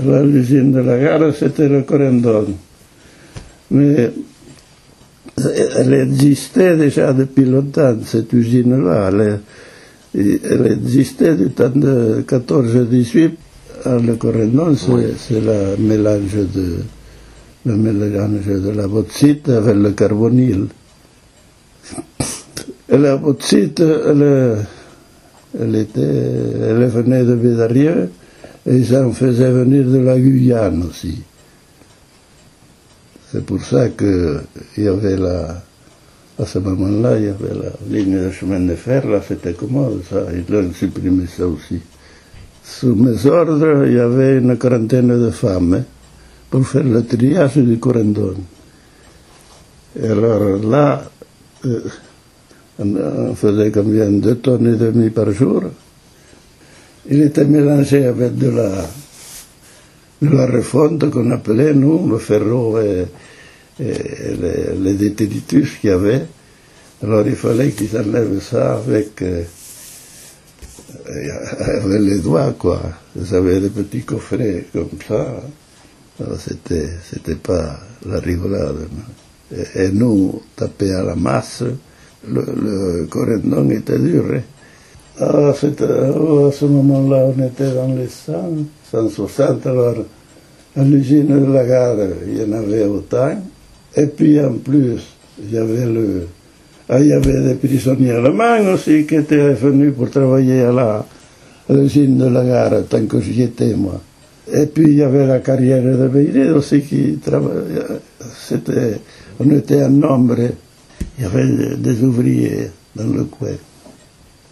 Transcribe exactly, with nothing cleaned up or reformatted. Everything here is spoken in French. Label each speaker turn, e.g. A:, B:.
A: l'usine de la gare, c'était le Corendon. Mais elle existait déjà depuis longtemps, cette usine-là. Elle, elle existait du temps de quatorze dix-huit. Le Corendon, c'est le mélange de le mélange de la bauxite avec le carbonyle. Et la bauxite, elle, elle, était, elle venait de Bédarieux et ils en faisaient venir de la Guyane aussi. C'est pour ça qu'il y avait la, à ce moment-là, il y avait la ligne de chemin de fer, là c'était commode, ça, ils ont supprimé ça aussi. Sous mes ordres, il y avait une quarantaine de femmes hein, pour faire le triage du Corendon. Et alors là, euh, on faisait combien? Deux tonnes et demi par jour. Il était mélangé avec de la, de la refonte qu'on appelait, nous, le ferro et, et les, les détritus qu'il y avait. Alors il fallait qu'ils enlèvent ça avec, euh, avec les doigts, quoi. Ils avaient des petits coffrets comme ça. Alors c'était, c'était pas la rigolade. Et, et nous, tapés à la masse, le, le Corendon était dur. Hein. Ah, c'était, oh, à ce moment-là, on était dans les cent, cent soixante, alors à l'usine de la gare, il y en avait autant. Et puis en plus, il y avait le... Ah, il y avait des prisonniers allemands aussi qui étaient venus pour travailler à la, à l'usine de la gare, tant que j'y étais, moi. Et puis il y avait la carrière de Beiret aussi qui travaillait. C'était, on était en nombre, il y avait des ouvriers dans le coin.